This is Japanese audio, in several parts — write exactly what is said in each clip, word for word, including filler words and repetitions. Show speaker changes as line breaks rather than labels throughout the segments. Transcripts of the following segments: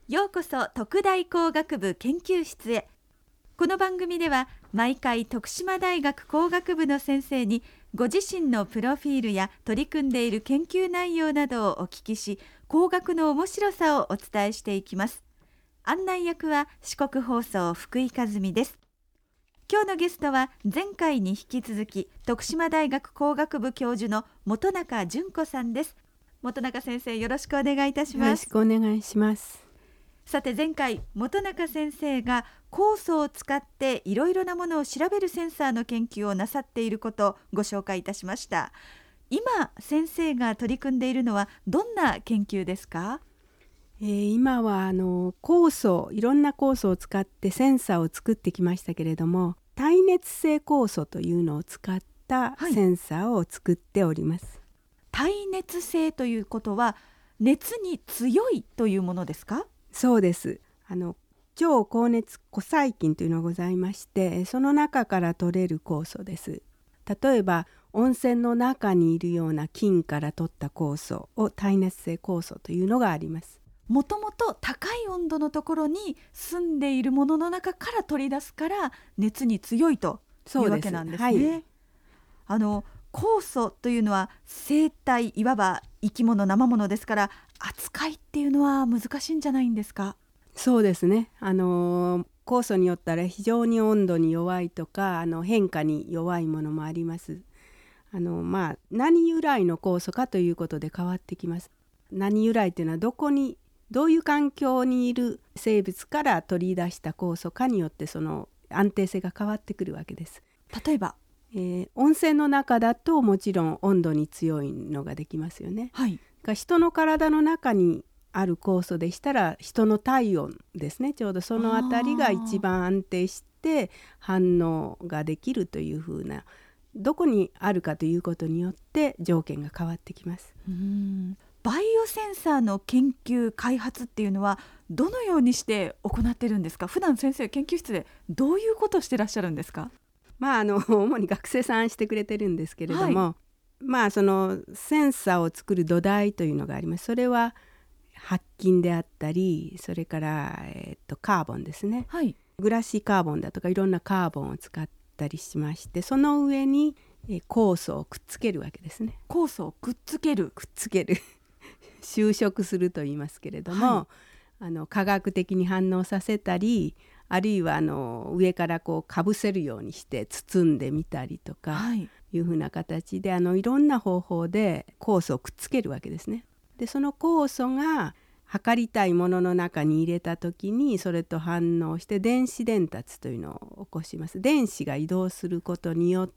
ようこそ徳大工学部研究室へ。この番組では毎回徳島大学工学部の先生にご自身のプロフィールや取り組んでいる研究内容などをお聞きし、工学の面白さをお伝えしていきます。案内役は四国放送福井和美です。今日のゲストは前回に引き続き徳島大学工学部教授の本中純子さんです。本中先生、よろしくお願いいたします。
よろしくお願いします。
さて、前回本中先生が酵素を使っていろいろなものを調べるセンサーの研究をなさっていることをご紹介いたしました。今先生が取り組んでいるのはどんな研究ですか？
えー、今はあの酵素、いろんな酵素を使ってセンサーを作ってきましたけれども、耐熱性酵素というのを使ったセンサーを作っております。
はい、耐熱性ということは熱に強いというものですか？
そうです。あの超高熱古細菌というのがございまして、その中から取れる酵素です。例えば温泉の中にいるような菌から取った酵素を耐熱性酵素というのがあります。
もともと高い温度のところに住んでいるものの中から取り出すから熱に強いというわけなんですね。はい、あの酵素というのは生態、いわば生き物、生物ですから、扱いっていうのは難しいんじゃないんですか？
そうですね。あの酵素によったら非常に温度に弱いとか、あの変化に弱いものもあります。あのまあ何由来の酵素かということで変わってきます。何由来というのはどこにどういう環境にいる生物から取り出した酵素かによってその安定性が変わってくるわけです。
例えば、
えー、温泉の中だともちろん温度に強いのができますよね。
はい、
人の体の中にある酵素でしたら人の体温ですね。ちょうどそのあたりが一番安定して反応ができるというふうな、どこにあるかということによって条件が変わってきます。
うーんバイオセンサーの研究開発っていうのはどのようにして行ってるんですか？普段先生研究室でどういうことをしてらっしゃるんですか？
まあ、あの主に学生さんしてくれてるんですけれども、はい、まあそのセンサーを作る土台というのがあります。それは白金であったり、それから、えー、とカーボンですね、はい、グラシーカーボンだとかいろんなカーボンを使ったりしまして、その上に、えー、酵素をくっつけるわけですね。
酵素をくっつける
くっつける修飾すると言いますけれども、はい、あの化学的に反応させたり、あるいはあの上からこうかぶせるようにして包んでみたりとか、はい、いうふうな形であのいろんな方法で酵素をくっつけるわけですね。でその酵素が測りたいものの中に入れた時にそれと反応して電子伝達というのを起こします。電子が移動することによって、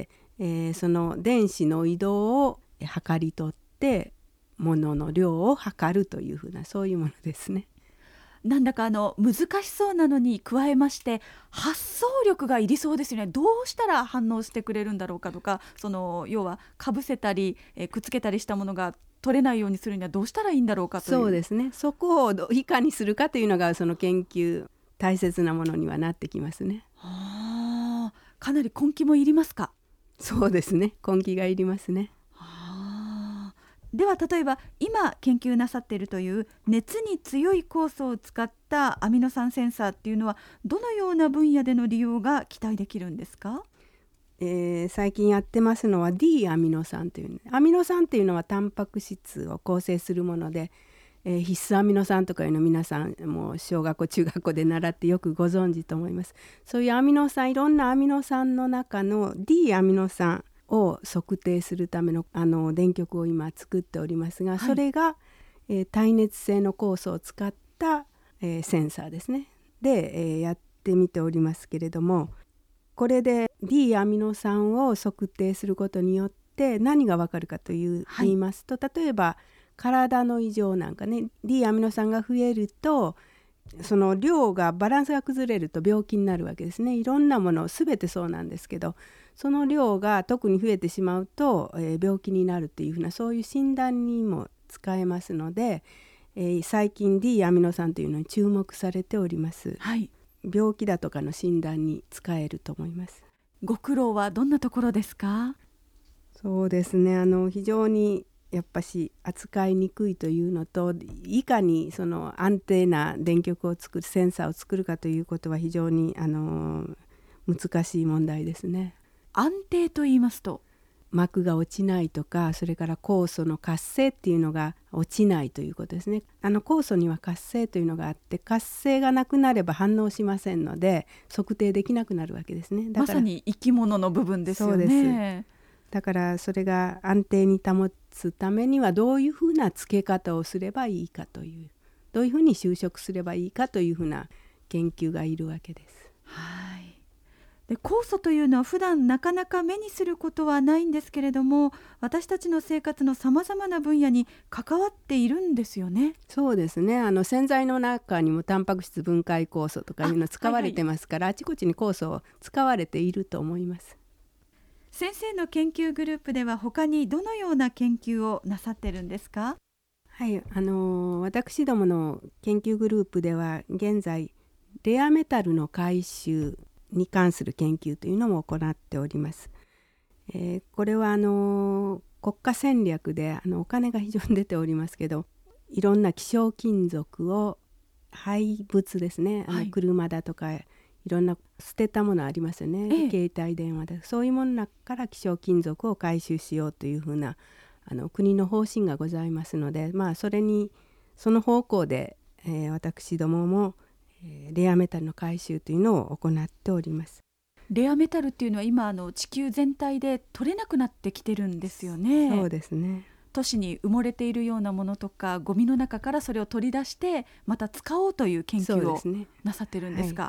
えー、その電子の移動を測り取ってものの量を測るというふうな、そういうものですね。
なんだかあの難しそうなのに加えまして発想力がいりそうですよね。どうしたら反応してくれるんだろうかとか、その要はかぶせたり、えー、くっつけたりしたものが取れないようにするにはどうしたらいいんだろうかという。
そうですね。そこをいかにするかというのがその研究大切なものにはなってきますね。
はあ、かなり根気もいりますか？
そうですね。根気がいりますね。
はあ、では例えば今研究なさっているという熱に強い酵素を使ったアミノ酸センサーっていうのはどのような分野での利用が期待できるんですか？
えー、最近やってますのは D アミノ酸という、ね、アミノ酸というのはタンパク質を構成するもので、えー、必須アミノ酸とかいうの皆さんもう小学校中学校で習ってよくご存知と思います。そういうアミノ酸、いろんなアミノ酸の中の D アミノ酸を測定するための、あの電極を今作っておりますが、はい、それが、えー、耐熱性の酵素を使った、えー、センサーですね。で、えー、やってみておりますけれども、これで D アミノ酸を測定することによって何がわかるかという、はい、言いますと、例えば体の異常なんかね、 D アミノ酸が増えるとその量がバランスが崩れると病気になるわけですね。いろんなもの全てそうなんですけど、その量が特に増えてしまうと、えー、病気になるっていうふうな、そういう診断にも使えますので、えー、最近 D アミノ酸というのに注目されております。はい、病気だとかの診断に使えると思います。
ご苦労はどんなところですか？
そうですね、あの非常にやっぱし扱いにくいというのと、いかにその安定な電極を作るセンサーを作るかということは非常にあの難しい問題ですね。
安定と言いますと、
膜が落ちないとか、それから酵素の活性っていうのが落ちないということですね。あの酵素には活性というのがあって、活性がなくなれば反応しませんので測定できなくなるわけですね。だから
まさに生き物の部分ですよね。
そうです。だからそれが安定に保つためにはどういうふうな付け方をすればいいかという、どういうふうに修飾すればいいかというふうな研究がいるわけです。
はい。で酵素というのは普段なかなか目にすることはないんですけれども、私たちの生活のさまざまな分野に関わっているんですよね。
そうですね。あの洗剤の中にもタンパク質分解酵素とかいうの使われてますから、あ、はいはい、あちこちに酵素を使われていると思います。
先生の研究グループでは他にどのような研究をなさってるんですか？
はい、あの私どもの研究グループでは現在レアメタルの回収に関する研究というのも行っております。えー、これはあの国家戦略であのお金が非常に出ておりますけど、いろんな希少金属を廃物ですね、あの車だとか、はい、いろんな捨てたものありますよね、ええ、携帯電話で、そういうものの中から希少金属を回収しようというふうなあの国の方針がございますので、まあ、それにその方向で、えー、私どもも、えー、レアメタルの回収というのを行っております。
レアメタルっていうのは今あの地球全体で取れなくなってきてるんですよね。
そうですね。
都市に埋もれているようなものとかゴミの中からそれを取り出してまた使おうという研究をなさってるんですか？
はい、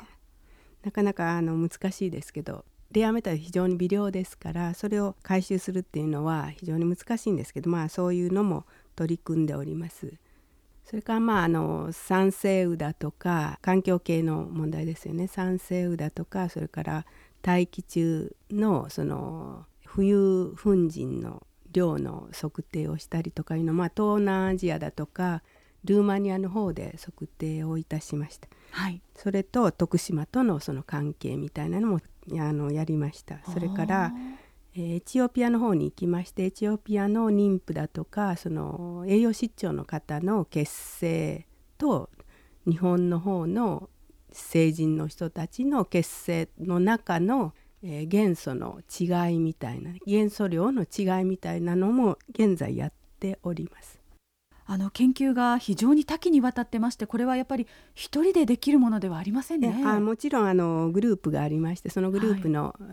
なかなかあの難しいですけど、レアメタル非常に微量ですから、それを回収するっていうのは非常に難しいんですけど、まあそういうのも取り組んでおります。それからまああの酸性雨だとか環境系の問題ですよね。酸性雨だとか、それから大気中のその浮遊粉塵の量の測定をしたりとかいうのを、まあ、東南アジアだとかルーマニアの方で測定をいたしました。
はい、
それと徳島とのその関係みたいなのもあのやりました。それから、えー、エチオピアの方に行きまして、エチオピアの妊婦だとかその栄養失調の方の血清と日本の方の成人の人たちの血清の中の、えー、元素の違いみたいな、元素量の違いみたいなのも現在やっております。
あの研究が非常に多岐にわたってまして、これはやっぱり一人でできるものではありませんね。
あもちろんあのグループがありまして、そのグループの、はい、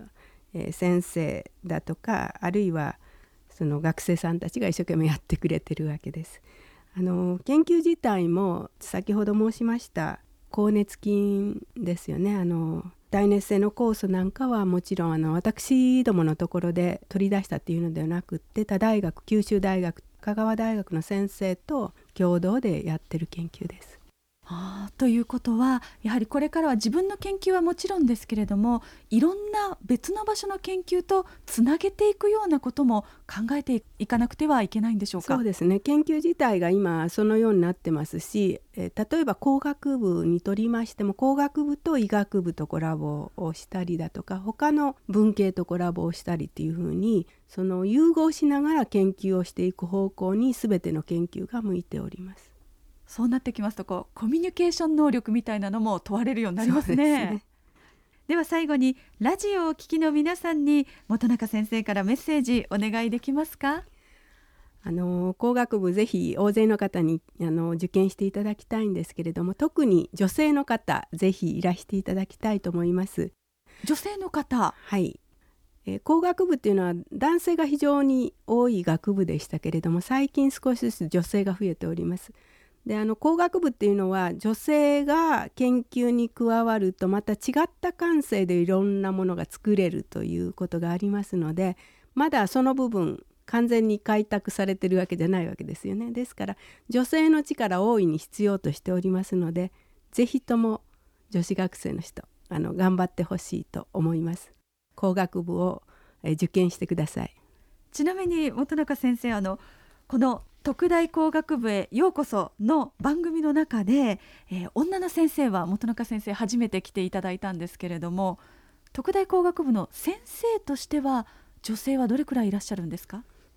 えー、先生だとかあるいはその学生さんたちが一生懸命やってくれてるわけです。あの研究自体も先ほど申しました高熱菌ですよね。あの大熱性の酵素なんかはもちろんあの私どものところで取り出したっていうのではなくって、他大学、九州大学、香川大学の先生と共同でやってる研究です。
あということはやはりこれからは自分の研究はもちろんですけれども、いろんな別の場所の研究とつなげていくようなことも考えていかなくてはいけないんでしょうか？
そうですね。研究自体が今そのようになってますし、え例えば工学部にとりましても工学部と医学部とコラボをしたりだとか、他の文系とコラボをしたりっていうふうに、その融合しながら研究をしていく方向に全ての研究が向いております。
そうなってきますと、こうコミュニケーション能力みたいなのも問われるようになりますね。 そうですね。では最後にラジオをお聞きの皆さんに本中先生からメッセージお願いできますか？
あの工学部ぜひ大勢の方にあの受験していただきたいんですけれども、特に女性の方ぜひいらしていただきたいと思います。
女性の方、
はい、えー、工学部っていうのは男性が非常に多い学部でしたけれども、最近少しずつ女性が増えております。であの工学部っていうのは女性が研究に加わるとまた違った感性でいろんなものが作れるということがありますので、まだその部分完全に開拓されてるわけじゃないわけですよね。ですから女性の力を大いに必要としておりますので、ぜひとも女子学生の人あの頑張ってほしいと思います。工学部をえ受験してください。
ちなみに本中先生、あのこの特大工学部へようこその番組の中で、えー、女の先生は本中先生初めて来ていただいたんですけれども、特大工学部の先生としては女性はどれくらいいらっしゃるんですか？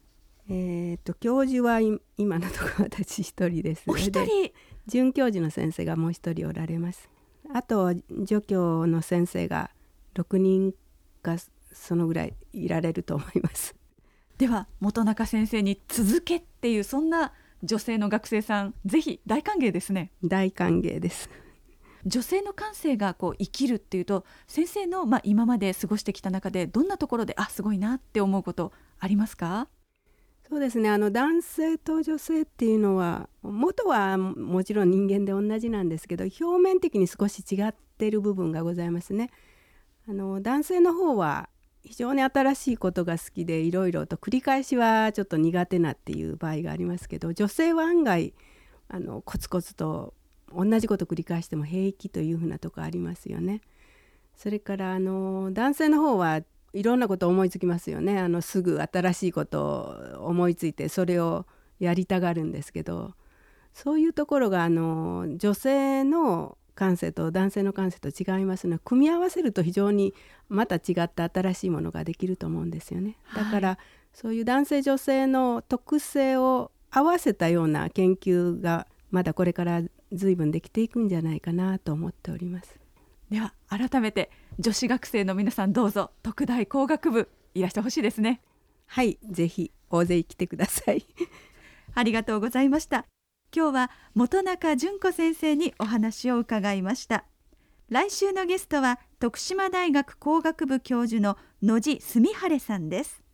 えー、と教授は今のところ私一人です。
お一人。
で准教授の先生がもう一人おられます。あと助教の先生がろくにんかそのぐらいいられると思います。
では本中先生に続けっていうそんな女性の学生さん、ぜひ大歓迎ですね。
大歓迎です。
女性の感性がこう生きるっていうと、先生の、まあ、今まで過ごしてきた中でどんなところであすごいなって思うことありますか？
そうですね、あの男性と女性っていうのは元はもちろん人間で同じなんですけど、表面的に少し違っている部分がございますね。あの男性の方は非常に新しいことが好きで、いろいろと繰り返しはちょっと苦手なっていう場合がありますけど、女性は案外あのコツコツと同じこと繰り返しても平気というふうなとこありますよね。それからあの男性の方はいろんなことを思いつきますよね。あのすぐ新しいことを思いついてそれをやりたがるんですけど、そういうところがあの女性の感性と男性の感性と違いますので、組み合わせると非常にまた違った新しいものができると思うんですよね。だから、はい、そういう男性女性の特性を合わせたような研究がまだこれから随分できていくんじゃないかなと思っております。
では改めて女子学生の皆さん、どうぞ特大工学部いらしてほしいですね。
はい、ぜひ大勢来てください。
ありがとうございました。今日は本中純子先生にお話を伺いました。来週のゲストは徳島大学工学部教授の野地純晴さんです。